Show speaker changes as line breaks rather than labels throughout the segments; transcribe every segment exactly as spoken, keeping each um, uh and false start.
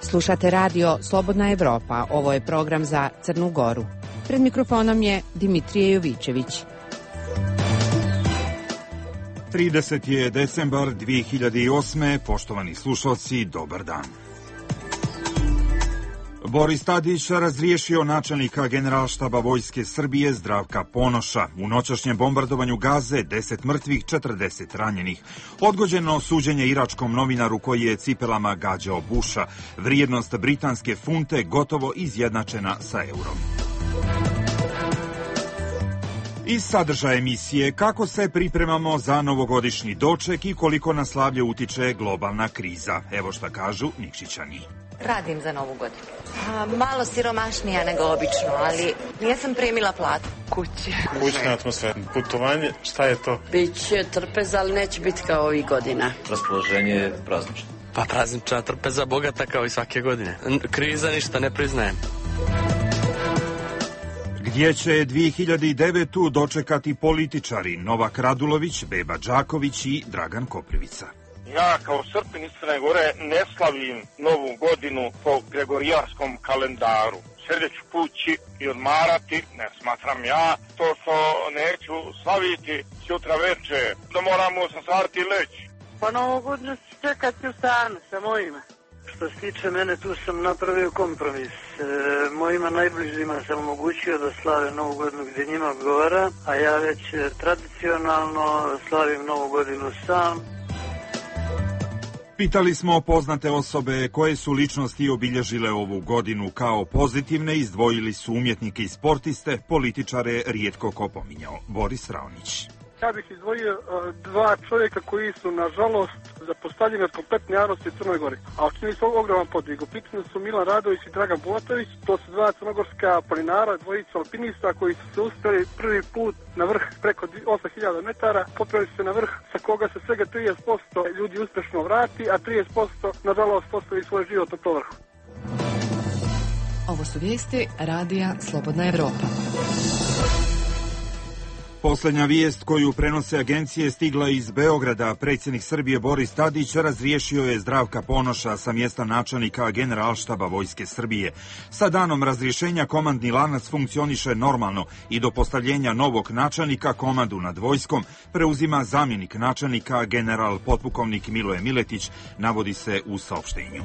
Slušate radio Slobodna Evropa, ovo je program za Crnu Goru. Pred mikrofonom je Dimitrije Jovićević.
trideseti je decembar dve hiljade osme. Poštovani slušalci, dobar dan. Boris Tadić razriješio načelnika Generalštaba Vojske Srbije Zdravka Ponoša. U noćašnjem bombardovanju Gaze deset mrtvih, četrdeset ranjenih. Odgođeno suđenje iračkom novinaru koji je cipelama gađao Buša. Vrijednost britanske funte gotovo izjednačena sa eurom. Iz sadržaja emisije kako se pripremamo za novogodišnji doček i koliko na slavlje utiče globalna kriza. Evo šta kažu Nikšićani.
Radim za novu godinu. A, malo siromašnija nego obično, ali nisam primila platu.
Kući.
Kućna atmosfera. Putovanje, šta je to?
Biće trpeza, ali neće biti kao ovih godina.
Raspoloženje je praznično.
Pa praznična trpeza bogata kao i svake godine. Kriza ništa ne priznajem.
Gdje će dve hiljade devetu dočekati političari Novak Radulović, Beba Đaković i Dragan Koprivica?
Ja kao Srpin iz Crne Gore ne slavim novu godinu po gregorijanskom kalendaru. Sjedeću kući i odmarati, ne smatram ja. To što neću slaviti sutra veče, da moramo sasarati leći.
Pa novu godinu ću čekati u stanu sa mojima. Što se tiče mene, tu sam napravio kompromis. E, mojima najbližima sam omogućio da slave novu godinu gdje njima odgovara, a ja već tradicionalno slavim novu godinu sam.
Pitali smo poznate osobe koje su ličnosti obilježile ovu godinu kao pozitivne, izdvojili su umjetnike i sportiste, političare rijetko ko pominjao. Boris Raonić.
Ja bih izdvojio uh, dva čovjeka koji su, nažalost, zapostavljeni od kompletne javnosti u Crnoj Gori. A učinili su ogroman podvig. U pitanju su Milan Radović i Dragan Bulatović. To su dva crnogorska planinara, dvojica alpinista koji su se uspjeli prvi put na vrh preko osam hiljada metara. Popeli se na vrh sa koga se svega trideset posto ljudi uspješno vrati, a trideset posto nažalost ostavi svoj život na to vrhu.
Ovo su vijesti radija Slobodna Evropa.
Posljednja vijest koju prenose agencije stigla iz Beograda. Predsjednik Srbije Boris Tadić razriješio je Zdravka Ponoša sa mjesta načelnika Generalštaba Vojske Srbije. Sa danom razrješenja komandni lanac funkcioniše normalno i do postavljenja novog načelnika komandu nad vojskom preuzima zamjenik načelnika general potpukovnik Miloje Miletić, navodi se u saopštenju.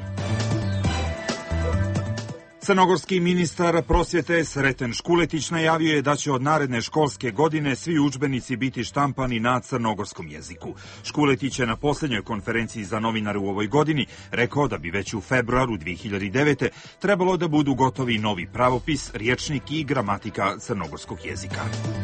Crnogorski ministar prosvjete Sreten Škuletić najavio je da će od naredne školske godine svi udžbenici biti štampani na crnogorskom jeziku. Škuletić je na posljednjoj konferenciji za novinare u ovoj godini rekao da bi već u februaru dve hiljade devete. trebalo da budu gotovi novi pravopis, rječnik i gramatika crnogorskog jezika.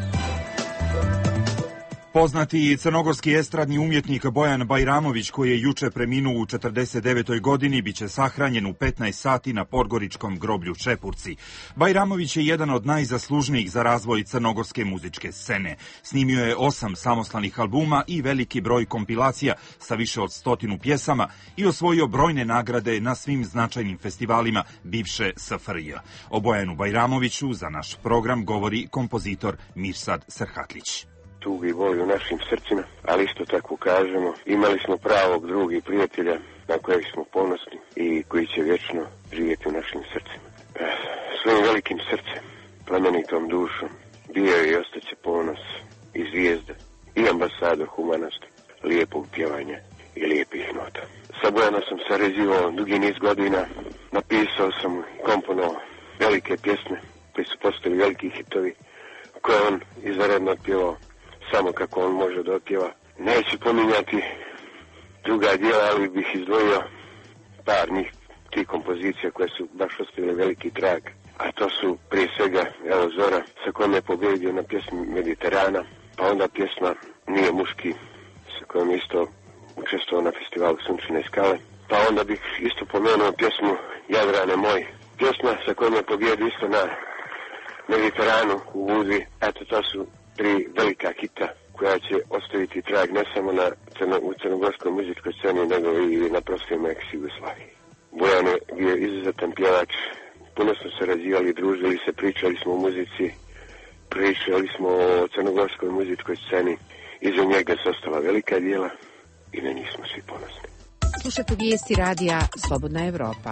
Poznati crnogorski estradni umjetnik Bojan Bajramović, koji je juče preminuo u četrdeset devetoj godini, biće sahranjen u petnaest sati na podgoričkom groblju Čepurci. Bajramović je jedan od najzaslužnijih za razvoj crnogorske muzičke scene. Snimio je osam samoslanih albuma i veliki broj kompilacija sa više od stotinu pjesama i osvojio brojne nagrade na svim značajnim festivalima bivše S F R J. O Bojanu Bajramoviću za naš program govori kompozitor Mirsad Serhatlić.
Tugi i boli u našim srcima, ali isto tako kažemo, imali smo pravog druga i prijatelja na kojeg smo ponosni i koji će vječno živjeti u našim srcima. Svojim velikim srcem, plemenitom dušom, bio je i ostaće ponos i zvijezda i ambasador humanosti, lijepog pjevanja i lijepih nota. Sa Bojanom sam sarađivao dugi niz godina, napisao sam i komponovao velike pjesme koji su postali veliki hitovi, koje on izvanredno otpjevao samo kako on može da otpjeva. Neću pominjati druga djela, ali bih izdvojio par njih, tih kompozicija koje su baš ostavile veliki trag. A to su prije svega, evo, Zora, sa kojom je pobjedio na pjesmi Mediterana, pa onda pjesma Nije muški, sa kojom isto učestvovao na festivalu Sunčane skale. Pa onda bih isto pomenuo pjesmu Jadrane moj, pjesma sa kojom je pobjedio isto na Mediteranu u Budvi. Eto, to su tri velika hita koja će ostaviti trag ne samo na crno, u crnogorskoj muzičkoj sceni, nego i na prostorima ex-Jugoslavije. Bojan je bio izuzetan pjevač, puno smo sarađivali, družili se, pričali smo o muzici, pričali smo o crnogorskoj muzičkoj sceni. Iza njega su ostala velika djela i na njih smo svi ponosni.
Slušate vijesti radija Slobodna Evropa.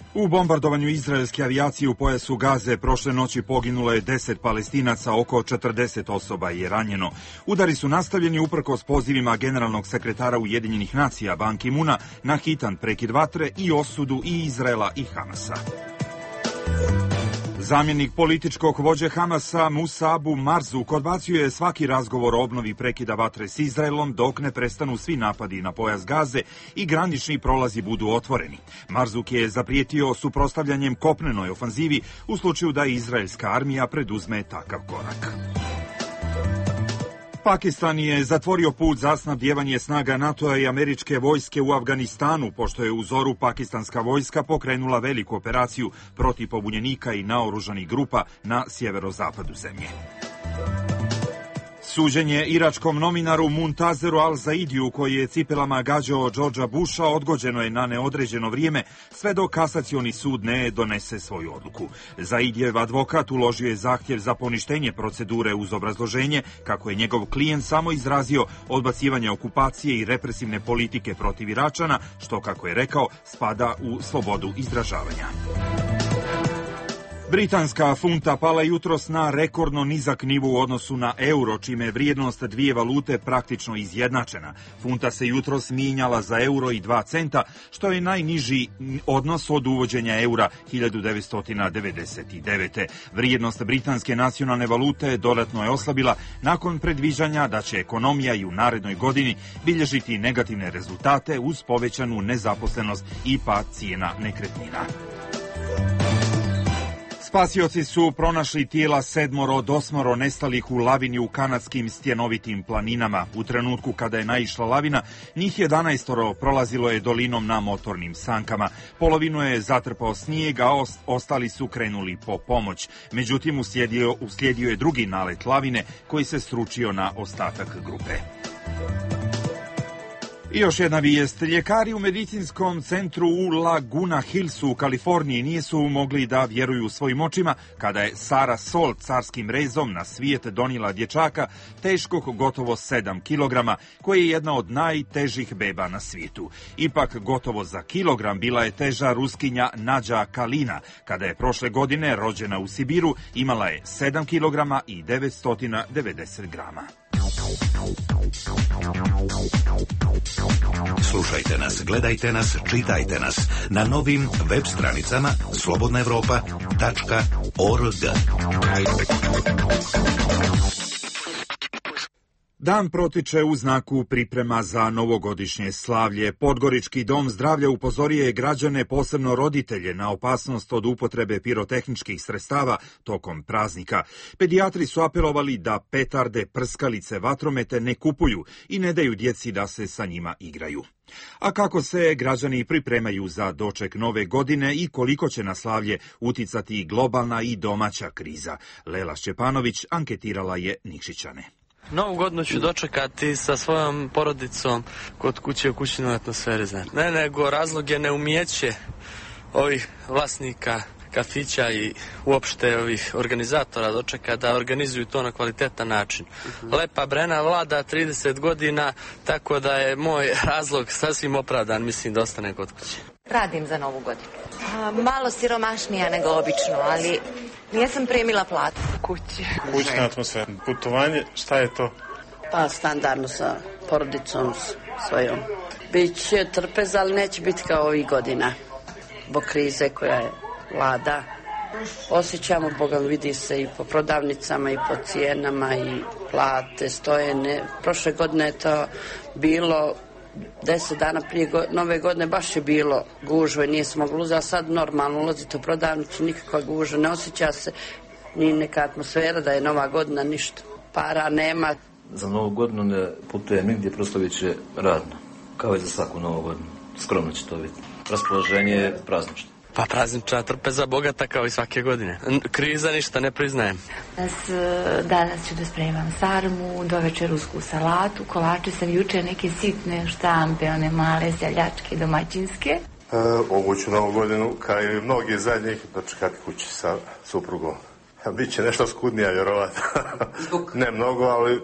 U bombardovanju izraelske avijacije u pojasu Gaze prošle noći poginulo je deset Palestinaca, oko četrdeset osoba je ranjeno. Udari su nastavljeni uprkos pozivima generalnog sekretara Ujedinjenih nacija Ban Ki-muna na hitan prekid vatre i osudu i Izraela i Hamasa. Zamjenik političkog vođe Hamasa Musa Abu Marzuk odbacio je svaki razgovor o obnovi prekida vatre s Izraelom dok ne prestanu svi napadi na pojas Gaze i granični prolazi budu otvoreni. Marzuk je zaprijetio suprotstavljanjem kopnenoj ofanzivi u slučaju da izraelska armija preduzme takav korak. Pakistan je zatvorio put za snabdijevanje snaga NATO-a i američke vojske u Afganistanu, pošto je u zoru pakistanska vojska pokrenula veliku operaciju protiv pobunjenika i naoružanih grupa na sjeverozapadu zemlje. Suđenje iračkom novinaru Muntazeru al-Zaidiju, koji je cipelama gađao Georgea Busha, odgođeno je na neodređeno vrijeme, sve dok kasacioni sud ne donese svoju odluku. Zaidijev advokat uložio je zahtjev za poništenje procedure uz obrazloženje kako je njegov klijent samo izrazio odbacivanje okupacije i represivne politike protiv Iračana, što, kako je rekao, spada u slobodu izražavanja. Britanska funta pala jutros na rekordno nizak nivo u odnosu na euro, čime je vrijednost dvije valute praktično izjednačena. Funta se jutros mijenjala za euro i dva centa, što je najniži odnos od uvođenja eura hiljadu devetsto devedeset devete. Vrijednost britanske nacionalne valute dodatno je oslabila nakon predviđanja da će ekonomija i u narednoj godini bilježiti negativne rezultate uz povećanu nezaposlenost i pad cijena nekretnina. Spasioci su pronašli tijela sedmoro od osmoro nestalih u lavini u kanadskim stjenovitim planinama. U trenutku kada je naišla lavina, njih jedanaestoro prolazilo je dolinom na motornim sankama. Polovinu je zatrpao snijeg, a ostali su krenuli po pomoć. Međutim, uslijedio, uslijedio je drugi nalet lavine koji se sručio na ostatak grupe. I još jedna vijest. Ljekari u medicinskom centru u Laguna Hillsu u Kaliforniji nisu mogli da vjeruju svojim očima kada je Sara Sol carskim rezom na svijet donijela dječaka teškog gotovo sedam kilograma, koji je jedna od najtežih beba na svijetu. Ipak gotovo za kilogram bila je teža Ruskinja Nađa Kalina, kada je prošle godine, rođena u Sibiru, imala je sedam kilograma i devetsto devedeset grama.
Slušajte nas, gledajte nas, čitajte nas na novim web stranicama slobodna evropa tačka org.
Dan protiče u znaku priprema za novogodišnje slavlje. Podgorički dom zdravlja upozorio je građane, posebno roditelje, na opasnost od upotrebe pirotehničkih sredstava tokom praznika. Pedijatri su apelovali da petarde, prskalice, vatromete ne kupuju i ne daju djeci da se sa njima igraju. A kako se građani pripremaju za doček nove godine i koliko će na slavlje uticati globalna i domaća kriza? Lela Šćepanović anketirala je Nikšićane.
Novu godinu ću dočekati sa svojom porodicom kod kuće u kućnoj atmosferi. Ne, nego razlog je neumijeće ovih vlasnika kafića i uopšte ovih organizatora dočeka da organizuju to na kvalitetan način. Lepa Brena vlada trideset godina, tako da je moj razlog sasvim opravdan, mislim da ostane kod kuće.
Radim za Novu godinu. A, malo siromašnija nego obično, ali nisam primila platu.
Kuće.
Kućna atmosfera. Putovanje, šta je to?
Pa standardno sa porodicom svojom. Biće trpeza, ali neće biti kao ovih godina. Zbog krize koja je vlada. Osjećamo, Boga vidi se i po prodavnicama i po cijenama i plate stoje. Ne. Prošle godine je to bilo deset dana prije go, nove godine baš je bilo gužve, nije se moglo uzeti, a sad normalno ulazite u prodavnicu, nikakva gužva, ne osjeća se ni neka atmosfera da je nova godina, ništa. Para nema.
Za novu godinu ne putujem nigdje, prosto bit će radno, kao i za svaku novu godinu. Skromno će to biti. Raspoloženje je praznično.
Pa praznična trpeza bogata kao i svake godine. Kriza ništa ne priznajem.
Danas, danas ću da spremam sarmu, doveče rusku salatu, kolače sam juče neke sitne štampe, one male seljačke, domaćinske.
E, ovu ću novu godinu, kao i mnogi zadnjih, dočekati kući sa suprugom. Biće nešto skudnija, vjerovatno. Ne mnogo, ali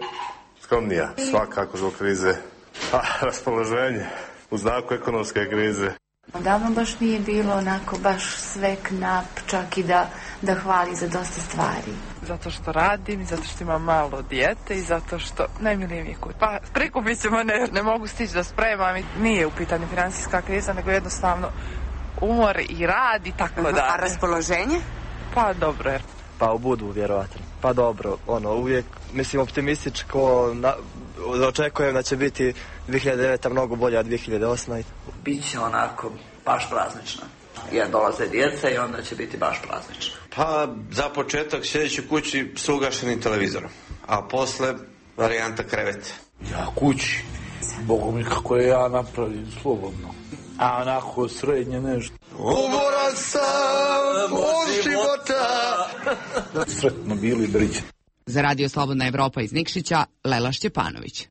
skromnija. Svakako zbog krize. A, raspoloženje u znaku ekonomske krize.
Davno baš nije bilo onako baš sve knap, čak i da, da hvali za dosta stvari.
Zato što radim i zato što imam malo dijete i zato što najmilije mi je kut. Pa prikupit ćemo, ne, ne mogu stići da spremam i nije u pitanju financijska kriza, nego jednostavno umor i rad i tako da.
A raspoloženje?
Pa dobro je.
Pa u budu, vjerovatno. Pa dobro, ono, uvijek, mislim, optimističko, na, očekujem da će biti dvije hiljade deveta mnogo bolja od dvije hiljade osme.
Biće onako baš praznična. Jer dolaze djeca i onda će biti baš praznična.
Pa za početak sjedeći kući s ugašenim televizorom, a posle varijanta kreveta.
Ja kući, Bogom mi kako je ja napravim slobodno. A onako srednje nešto.
Umoran sam od života.
Sretno bili briđe.
Za Radio Slobodna Evropa iz Nikšića, Lela Šćepanović.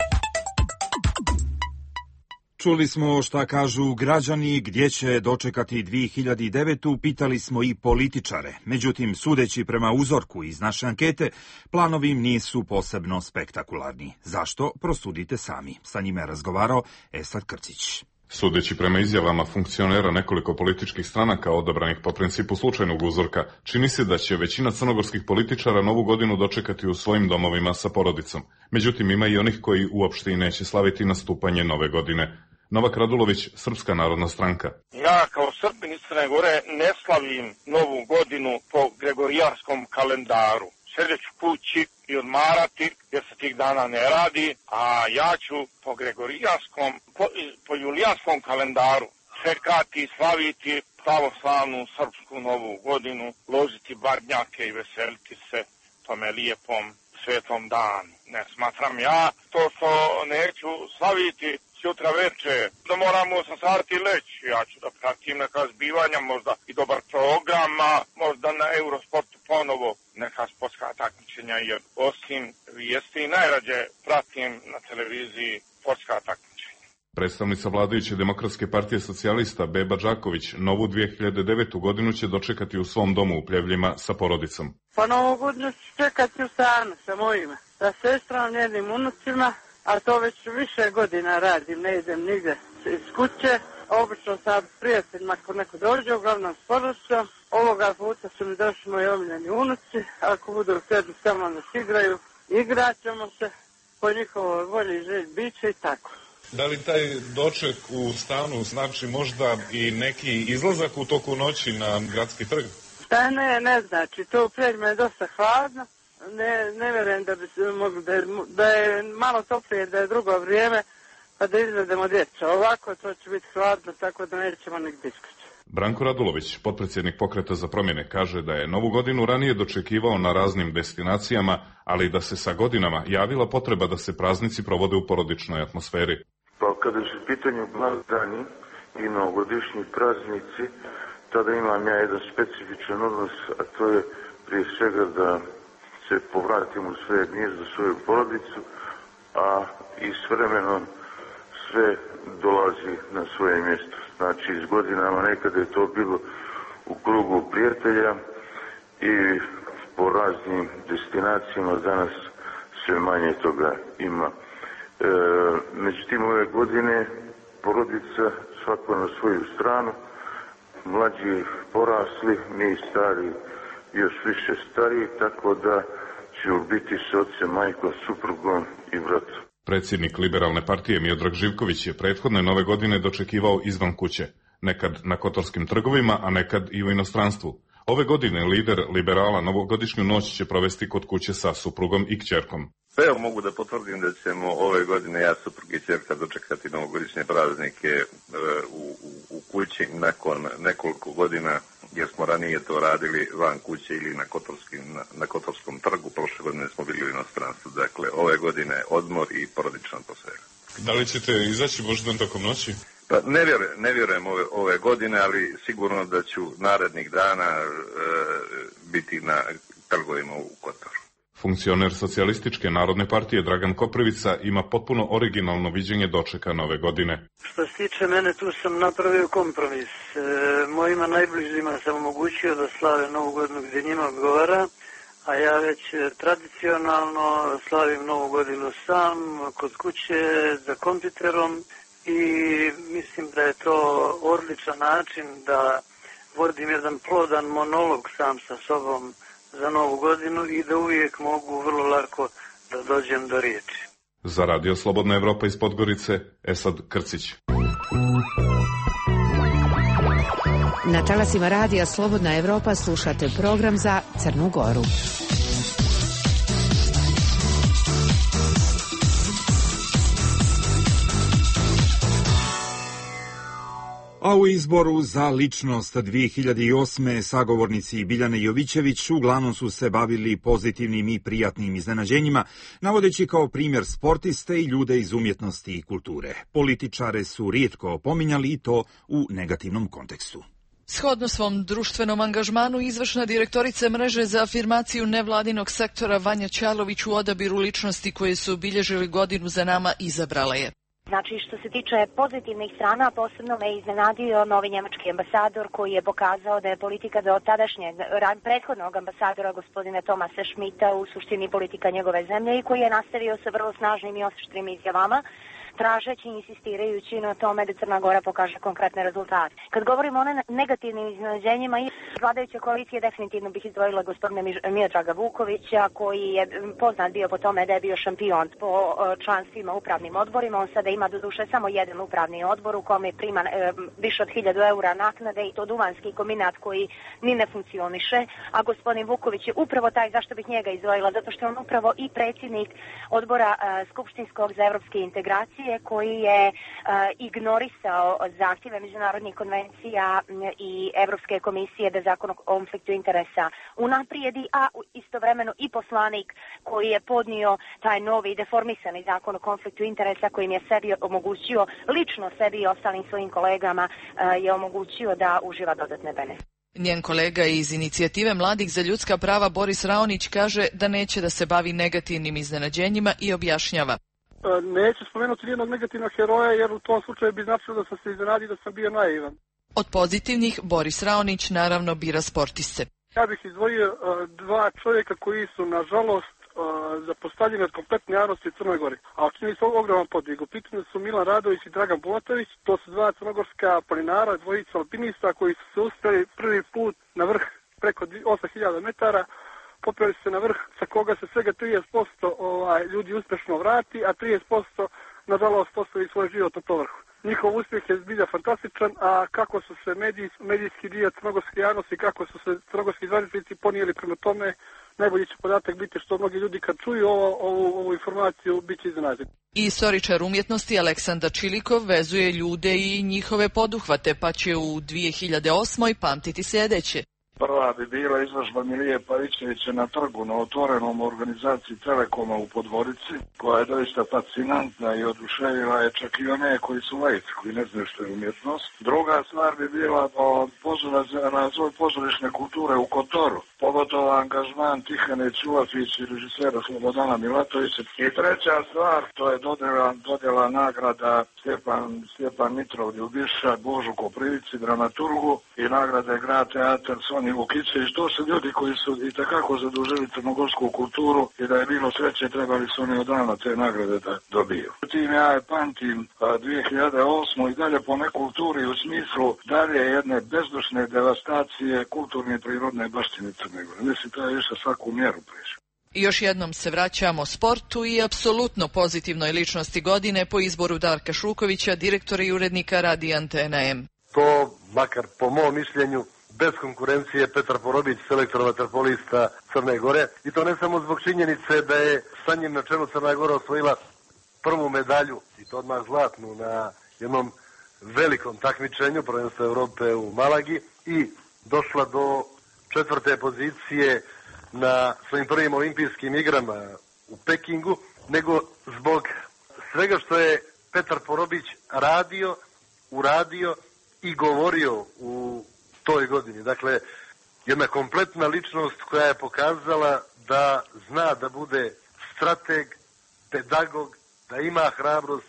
Čuli smo šta kažu građani, gdje će dočekati dvije hiljade devetu, pitali smo i političare. Međutim, sudeći prema uzorku iz naše ankete, planovi im nisu posebno spektakularni. Zašto? Prosudite sami. Sa njime je razgovarao Esad Krcić.
Sudeći prema izjavama funkcionera nekoliko političkih stranaka odabranih po principu slučajnog uzorka, čini se da će većina crnogorskih političara novu godinu dočekati u svojim domovima sa porodicom. Međutim, ima i onih koji uopšte i neće slaviti nastupanje nove godine. Novak Radulović, Srpska narodna stranka.
Ja kao Srbin iz Crne Gore ne slavim novu godinu po gregorijanskom kalendaru. Sjedeću kući i odmarati jer se tih dana ne radi, a ja ću po gregorijanskom, po, po julijanskom kalendaru čekati, slaviti pravoslavnu srpsku novu godinu, ložiti barnjake i veseliti se tome lijepom svetom danu. Ne smatram ja to što neću slaviti sutra veče, da moramo osam sati leći. Ja ću da pratim neka zbivanja, možda i dobar program, možda na Eurosportu ponovo neka sportska takmičenja, jer osim vijesti najrađe pratim na televiziji sportska takmičenja.
Predstavnica vladajuće Demokratske partije socijalista Beba Đaković novu dvije hiljade devetu godinu će dočekati u svom domu u Pljevljima sa porodicom.
Pa novu godinu ću čekati u stanu sa mojima, sa sestrom, njenim unucima, a to već više godina radim, ne idem nigde iz kuće. Obično sa prijateljima ako neko dođe, uglavnom s porodicom. Ovoga puta su mi došli moji omiljeni unuci, ako budu htjeli sa mnom da se igraju, igrat ćemo se po njihovoj volji i želji biće i tako.
Da li taj doček u stanu znači možda i neki izlazak u toku noći na gradski trg?
Da ne, ne znači, to u Pljevljima je dosta hladno. Ne, ne vjerujem da bi se mogli, da je, da je malo toplije, da je drugo vrijeme, pa da izvedemo djeca. Ovako to će biti hladno, tako da nećemo nigdje iskaći.
Branko Radulović, potpredsjednik Pokreta za promjene, kaže da je novu godinu ranije dočekivao na raznim destinacijama, ali da se sa godinama javila potreba da se praznici provode u porodičnoj atmosferi.
Pa kada su u pitanju blagdani i novogodišnji praznici, tada imam ja jedan specifičan odnos, a to je prije svega da se povratim u svoje gnjezdo, svoju porodicu, a i s vremenom sve dolazi na svoje mjesto. Znači, s godinama nekada je to bilo u krugu prijatelja i po raznim destinacijama, danas sve manje toga ima. E, međutim, ove godine porodica svako na svoju stranu, mlađi porasli, mi stari još više stariji, tako da će biti s ocem, majkom, suprugom i bratom.
Predsjednik Liberalne partije Miodrag Živković je prethodne nove godine dočekivao izvan kuće, nekad na kotorskim trgovima, a nekad i u inostranstvu. Ove godine lider liberala novogodišnju noć će provesti kod kuće sa suprugom i kćerkom.
Evo mogu da potvrdim da ćemo ove godine ja, suprug i kćerka dočekati novogodišnje praznike e, u, u, u kući nakon nekoliko godina, jer smo ranije to radili van kuće ili na, na, na Kotorskom trgu. Prošle godine smo bili u inostranstvu. Dakle, ove godine odmor i porodična atmosfera.
Da li ćete izaći možda tokom noći?
Pa ne vjerujem, ne vjerujem ove, ove godine, ali sigurno da ću narednih dana e, biti na trgovima u Kotoru.
Funkcioner Socijalističke narodne partije Dragan Koprivica ima potpuno originalno viđenje dočeka nove godine.
Što se tiče mene, tu sam napravio kompromis. E, mojima najbližima sam omogućio da slave novu godinu gdje njima odgovara, a ja već tradicionalno slavim novu godinu sam, kod kuće, za kompjuterom i mislim da je to odličan način da vodim jedan plodan monolog sam sa sobom za novu godinu i da uvijek mogu vrlo lako da dođem do riječi.
Za Radio Slobodna Evropa iz Podgorice, Esad Krcić.
Na talasima Radija Slobodna Evropa slušate program za Crnu Goru.
A u izboru za ličnost dvije hiljade osme sagovornici Biljane Jovićević uglavnom su se bavili pozitivnim i prijatnim iznenađenjima, navodeći kao primjer sportiste i ljude iz umjetnosti i kulture. Političare su rijetko pominjali i to u negativnom kontekstu.
Shodno svom društvenom angažmanu, izvršna direktorica mreže za afirmaciju nevladinog sektora Vanja Ćalović u odabiru ličnosti koje su obilježili godinu za nama izabrala je.
Znači, što se tiče pozitivnih strana, posebno me iznenadio novi njemački ambasador koji je pokazao da je politika do tadašnjeg, prethodnog ambasadora gospodina Tomasa Schmidta u suštini politika njegove zemlje i koji je nastavio sa vrlo snažnim i oštrim izjavama, tražeći i insistirajući na tome da Crna Gora pokaže konkretne rezultate. Kad govorimo o negativnim iznenađenjima i vladajuće koalicije, definitivno bih izdvojila gospodina Miodraga Vukovića, koji je poznat bio po tome da je bio šampion po članstvima upravnim odborima. On sada ima do duše samo jedan upravni odbor u kome prima e, više od hiljadu eura naknade i to duvanski kombinat koji ni ne funkcioniše, a gospodin Vuković je upravo taj, zašto bih njega izdvojila, zato što je on upravo i predsjednik odbora e, Skupštinskog za evropske integracije, koji je uh, ignorisao zahtjeve međunarodnih konvencija i Evropske komisije da zakon o konfliktu interesa unaprijedi, a istovremeno i poslanik koji je podnio taj novi deformisani zakon o konfliktu interesa kojim je sebi omogućio, lično sebi i ostalim svojim kolegama uh, je omogućio da uživa dodatne benefite.
Njen kolega iz inicijative Mladih za ljudska prava Boris Raonić kaže da neće da se bavi negativnim iznenađenjima i objašnjava.
Neću spomenuti nijednog negativnog heroja jer u tom slučaju bi značilo da sam se iznenadio da sam bio naivan.
Od pozitivnih Boris Raonić naravno bira sportiste.
Ja bih izdvojio uh, dva čovjeka koji su nažalost uh, zapostavljeni od kompletne javnosti u Crnoj Gori. A učinili su ogroman podvig. U pitanju su Milan Radović i Dragan Bulatović. To su dva crnogorska planinara, dvojica alpinista koji su se uspjeli prvi put na vrh preko osam hiljada metara. Popeli se na vrh sa koga se svega trideset posto ovaj, ljudi uspješno vrati, a trideset posto nažalost ostavi svoj život na povrhu. Njihov uspjeh je zbilja fantastičan, a kako su se medij, medijski dio crnogorske javnosti, kako su se crnogorski zvaničnici ponijeli prema tome, najbolji će podatak biti što mnogi ljudi kad čuju ovo, ovu, ovu informaciju bit će iznenađeni.
I istoričar umjetnosti Aleksandar Čilikov vezuje ljude i njihove poduhvate, pa će u dvije hiljade osmoj pamtiti sljedeće.
Prva bi bila izložba Milije Pavićevića na trgu na otvorenom organizaciji Telekoma u Podgorici, koja je doista fascinantna i oduševila je čak i one koji su laici, koji ne znaju što je umjetnost. Druga stvar bi bila pozorna za razvoj pozorišne kulture u Kotoru, pogotovo angažman Tihane Ćulafić i režisera Slobodana Milatovića. I treća stvar, to je dodjela, dodjela nagrada Stjepan, Stjepan Mitrov Ljubiša, Božu Koprivici, dramaturgu i nagrade Grad Teatar Sonja Vukićević. To su ljudi koji su i takako zadužili crnogorsku kulturu i da je bilo sreće trebali su oni odavno te nagrade da dobiju. Tim ja je pamtim dvije hiljade osmu i dalje po nekulturi u smislu dalje jedne bezdušne devastacije kulturne i prirodne baštine Crne Gore. Mislim, to je više svaku mjeru priša.
Još jednom se vraćamo sportu i apsolutno pozitivnoj ličnosti godine po izboru Darka Šukovića, direktora i urednika Radija Antena M.
To, makar po mom mišljenju, bez konkurencije Petar Porobić, selektor vaterpolista Crne Gore. I to ne samo zbog činjenice da je sa njim na čelu Crna Gora osvojila prvu medalju, i to odmah zlatnu, na jednom velikom takmičenju prvenstva Europe u Malagi i došla do četvrte pozicije na svojim prvim olimpijskim igrama u Pekingu, nego zbog svega što je Petar Porobić radio, uradio i govorio u toj godini. Dakle, jedna kompletna ličnost koja je pokazala da zna da bude strateg, pedagog, da ima hrabrost,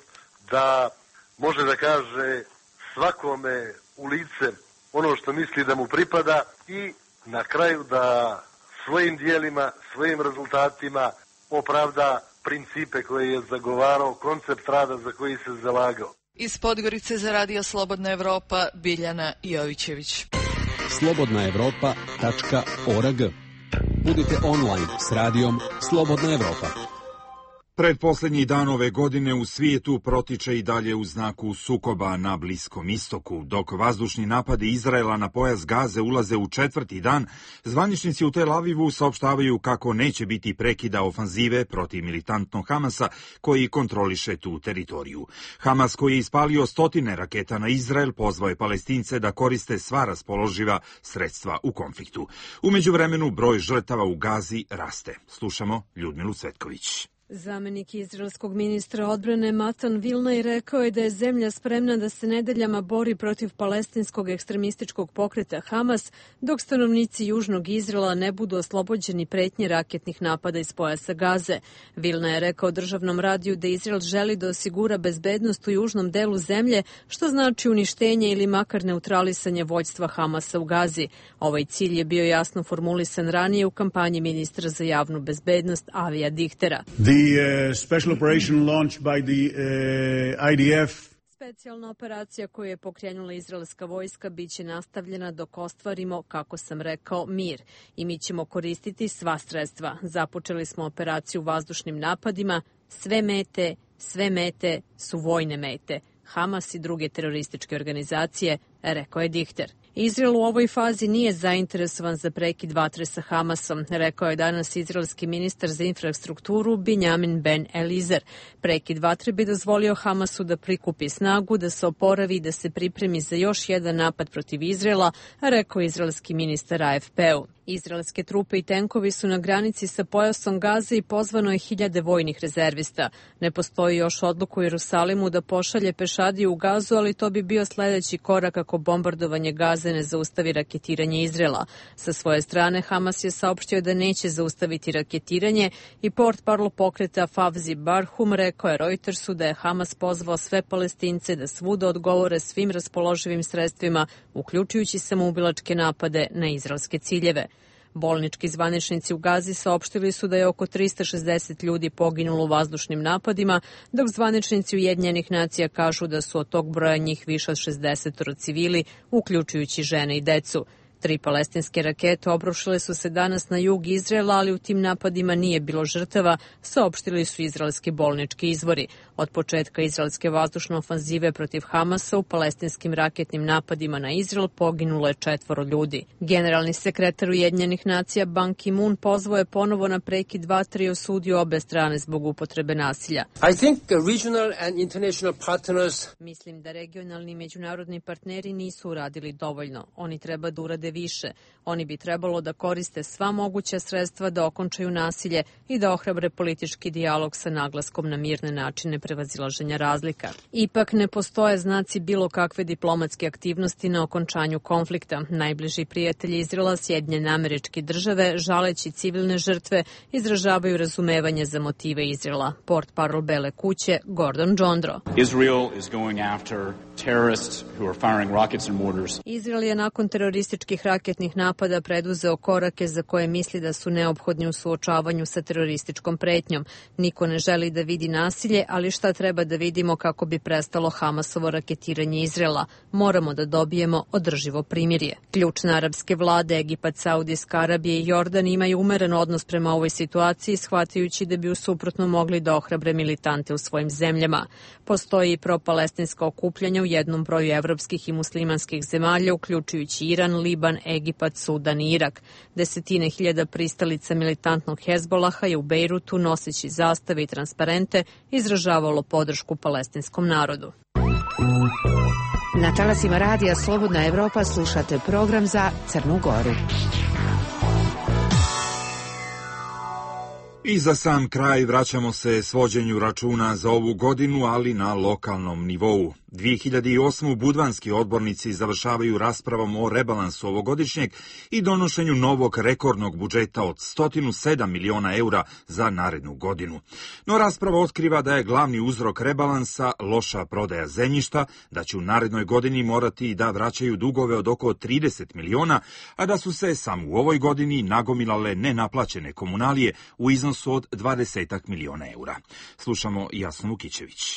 da može da kaže svakome u lice ono što misli da mu pripada i na kraju da svojim dijelima, svojim rezultatima opravda principe koje je zagovarao, koncept rada za koji se zalagao.
Iz Podgorice za Radio Slobodna Evropa, Biljana Jovićević.
slobodna evropa tačka org. Budite online s radijom Slobodna Evropa.
Predposlednji dan ove godine u svijetu protiče i dalje u znaku sukoba na Bliskom istoku. Dok vazdušni napadi Izraela na pojas Gaze ulaze u četvrti dan, zvaničnici u Tel Avivu saopštavaju kako neće biti prekida ofanzive protiv militantnog Hamasa koji kontroliše tu teritoriju. Hamas, koji je ispalio stotine raketa na Izrael, pozvao je Palestince da koriste sva raspoloživa sredstva u konfliktu. U međuvremenu broj žrtava u Gazi raste. Slušamo Ljudmilu Cvetković.
Zamenik izraelskog ministra odbrane Matan Vilnaj rekao je da je zemlja spremna da se nedeljama bori protiv palestinskog ekstremističkog pokreta Hamas, dok stanovnici južnog Izraela ne budu oslobođeni pretnje raketnih napada iz pojasa Gaze. Vilnaj je rekao državnom radiju da Izrael želi da osigura bezbednost u južnom delu zemlje, što znači uništenje ili makar neutralisanje vođstva Hamasa u Gazi. Ovaj cilj je bio jasno formulisan ranije u kampanji ministra za javnu bezbednost Avija Dihtera.
The uh, special operation launched by the uh, I D F.
Specijalna operacija koju je pokrenula izraelska vojska biće nastavljena dok ostvarimo, kako sam rekao, mir. I mi ćemo koristiti sva sredstva. Započeli smo operaciju vazdušnim napadima. Sve mete, sve mete su vojne mete. Hamas i druge terorističke organizacije, rekao je Dihter. Izrael u ovoj fazi nije zainteresovan za prekid vatre sa Hamasom, rekao je danas izraelski ministar za infrastrukturu Binjamin Ben Elizer. Prekid vatre bi dozvolio Hamasu da prikupi snagu, da se oporavi i da se pripremi za još jedan napad protiv Izraela, rekao je izraelski ministar A F P-u. Izraelske trupe i tenkovi su na granici sa pojasom Gaze i pozvano je hiljade vojnih rezervista. Ne postoji još odluka u Jerusalimu da pošalje pešadiju u Gazu, ali to bi bio sledeći korak ako bombardovanje Gaze ne zaustavi raketiranje Izraela. Sa svoje strane, Hamas je saopštio da neće zaustaviti raketiranje i portparol pokreta Favzi Barhum rekao je Reutersu da je Hamas pozvao sve Palestince da svuda odgovore svim raspoloživim sredstvima, uključujući samoubilačke napade na izraelske ciljeve. Bolnički zvaničnici u Gazi saopštili su da je oko trista šezdeset ljudi poginulo u vazdušnim napadima, dok zvaničnici Ujedinjenih nacija kažu da su od tog broja njih više od šezdeset civili, uključujući žene i decu. Tri palestinske rakete obrušile su se danas na jug Izraela, ali u tim napadima nije bilo žrtava, saopštili su izraelski bolnički izvori. Od početka izraelske vazdušne ofanzive protiv Hamasa u palestinskim raketnim napadima na Izrael poginulo je četvoro ljudi. Generalni sekretar Ujedinjenih nacija Ban Ki-moon pozvao je ponovo na prekid vatre i osudio obe strane zbog upotrebe nasilja.
I think regional and international partners...
Mislim da regionalni i međunarodni partneri nisu uradili dovoljno. Oni treba da urade više. Oni bi trebalo da koriste sva moguća sredstva da okončaju nasilje i da ohrabre politički dijalog sa naglaskom na mirne načine prevazilaženja razlika. Ipak ne postoje znaci bilo kakve diplomatske aktivnosti na okončanju konflikta. Najbliži prijatelji Izraela, Sjedinjene Američke Države, žaleći civilne žrtve, izražavaju razumevanje za motive Izraela. Portparol Bele kuće Gordon Jondro.
Israel is going after terrorists who are firing rockets and mortars.
Izrael je nakon terorističkih raketnih napada preduzeo korake za koje misli da su neophodni u suočavanju sa terorističkom pretnjom. Niko ne želi da vidi nasilje, ali šta treba da vidimo kako bi prestalo Hamasovo raketiranje Izraela? Moramo da dobijemo održivo primirje. Ključne arapske vlade, Egipat, Saudijska Arabija i Jordan imaju umeren odnos prema ovoj situaciji, shvatajući da bi u suprotno mogli da ohrabre militante u svojim zemljama. Postoji i propalestinska okupljanja u jednom broju evropskih i muslimanskih zemalja, uključujući Iran, Liban, Egipat, Sudan i Irak. Desetine hiljada pristalica militantnog Hezbolaha je u Bejrutu, noseći zastave i transparente, izražavalo podršku palestinskom narodu.
Na talasima radija Slobodna Evropa slušate program za Crnu Goru.
I za sam kraj vraćamo se svođenju računa za ovu godinu, ali na lokalnom nivou. dvije hiljade osme. budvanski odbornici završavaju raspravom o rebalansu ovogodišnjeg i donošenju novog rekordnog budžeta od sto sedam miliona eura za narednu godinu. No rasprava otkriva da je glavni uzrok rebalansa loša prodaja zemljišta, da će u narednoj godini morati da vraćaju dugove od oko trideset miliona, a da su se samo u ovoj godini nagomilale nenaplaćene komunalije u iznosu od dvadeset miliona eura. Slušamo Jasnu Vukićević.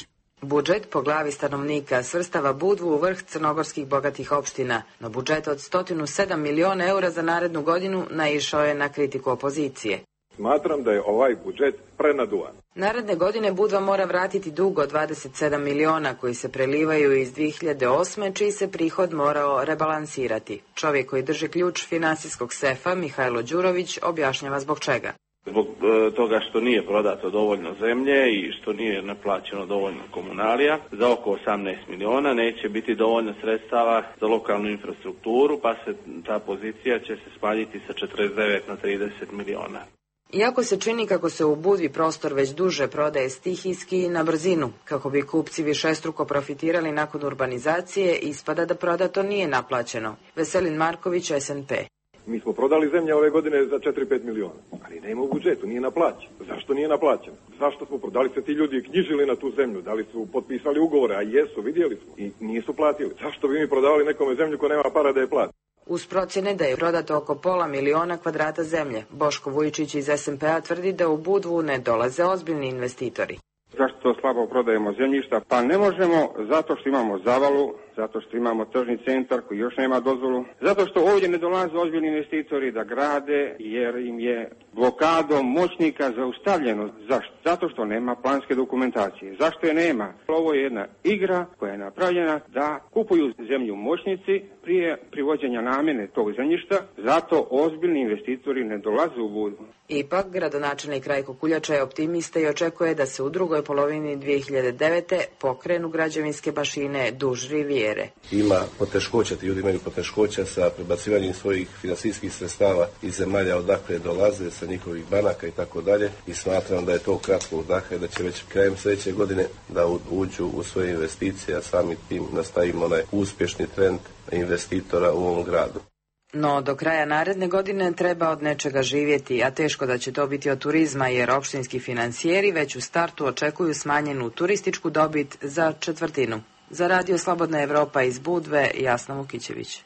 Budžet po glavi stanovnika svrstava Budvu u vrh crnogorskih bogatih opština, no budžet od sto sedam miliona eura za narednu godinu naišao je na kritiku opozicije.
Smatram da je ovaj budžet prenaduvan.
Naredne godine Budva mora vratiti dug od dvadeset sedam miliona koji se prelivaju iz dve hiljade osme, čiji se prihod morao rebalansirati. Čovjek koji drži ključ finansijskog sefa, Mihajlo Đurović, objašnjava zbog čega.
Zbog e, toga što nije prodato dovoljno zemlje i što nije naplaćeno dovoljno komunalija, za oko osamnaest miliona neće biti dovoljno sredstava za lokalnu infrastrukturu, pa se ta pozicija će se smanjiti sa četrdeset devet na trideset miliona.
Iako se čini kako se u Budvi prostor već duže prodaje stihijski i na brzinu, kako bi kupci višestruko profitirali nakon urbanizacije, ispada da prodato nije naplaćeno. Veselin Marković, S N P.
Mi smo prodali zemlje ove godine za četiri do pet miliona, ali nema u budžetu, nije naplaćeno. Zašto nije naplaćeno? Zašto smo prodali se ti ljudi knjižili na tu zemlju? Da li su potpisali ugovore, a jesu, vidjeli smo i nisu platili. Zašto bi mi prodavali nekome zemlju ko nema para da je plati?
Uz procjene da je prodato oko pola miliona kvadrata zemlje, Boško Vujčić iz S N P-a tvrdi da u Budvu ne dolaze ozbiljni investitori.
Zašto slabo prodajemo zemljišta? Pa ne možemo zato što imamo zavalu, zato što imamo tržni centar koji još nema dozvolu, zato što ovdje ne dolaze ozbiljni investitori da grade jer im je blokadom moćnika zaustavljeno. Zašto? Zato što nema planske dokumentacije. Zašto je nema? Ovo je jedna igra koja je napravljena da kupuju zemlju moćnici prije privođenja namjene tog zemljišta, zato ozbiljni investitori ne dolaze u Budvu.
Ipak, gradonačelnik Rajko Kuljača je optimista i očekuje da se u drugoj polovini dve hiljade devete pokrenu građevinske bašine duž rivijere.
Ima poteškoća, ti ljudi imaju poteškoća sa prebacivanjem svojih finansijskih sredstava iz zemalja odakle dolaze, sa njihovih banaka i tako dalje. I smatram da je to kratko daha i da će već krajem sljedeće godine da uđu u svoje investicije, a sami tim nastavimo onaj uspješni trend investitora u ovom gradu.
No, do kraja naredne godine treba od nečega živjeti, a teško da će to biti od turizma, jer opštinski financijeri već u startu očekuju smanjenu turističku dobit za četvrtinu. Za Radio Slobodna Evropa iz Budve, Jasna Vukićević.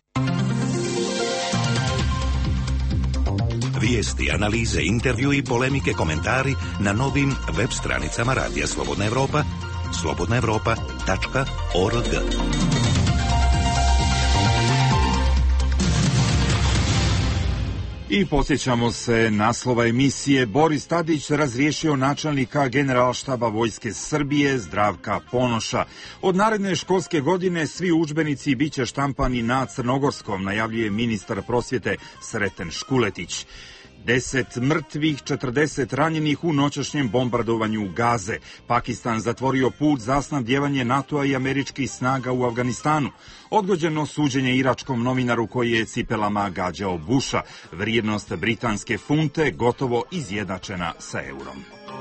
Vijesti, analize, intervju i polemike, komentari na novim web stranicama Radija Slobodna Evropa, slobodna evropa tačka org.
I podsjećamo se naslova emisije. Boris Tadić razriješio načelnika Generalštaba Vojske Srbije Zdravka Ponoša. Od naredne školske godine svi udžbenici biće štampani na crnogorskom, najavljuje ministar prosvjete Sreten Škuletić. Deset mrtvih, četrdeset ranjenih u noćašnjem bombardovanju Gaze. Pakistan zatvorio put za snabdjevanje NATO-a i američkih snaga u Afganistanu. Odgođeno suđenje iračkom novinaru koji je cipelama gađao Busha. Vrijednost britanske funte gotovo izjednačena sa eurom.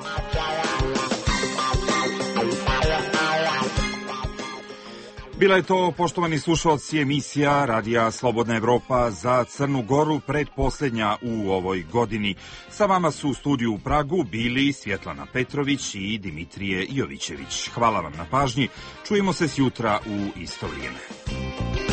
Bila je to, poštovani slušalci, emisija Radija Slobodna Evropa za Crnu Goru, predposljednja u ovoj godini. Sa vama su u studiju u Pragu bili Svjetlana Petrović i Dimitrije Jovićević. Hvala vam na pažnji. Čujemo se sjutra u isto vrijeme.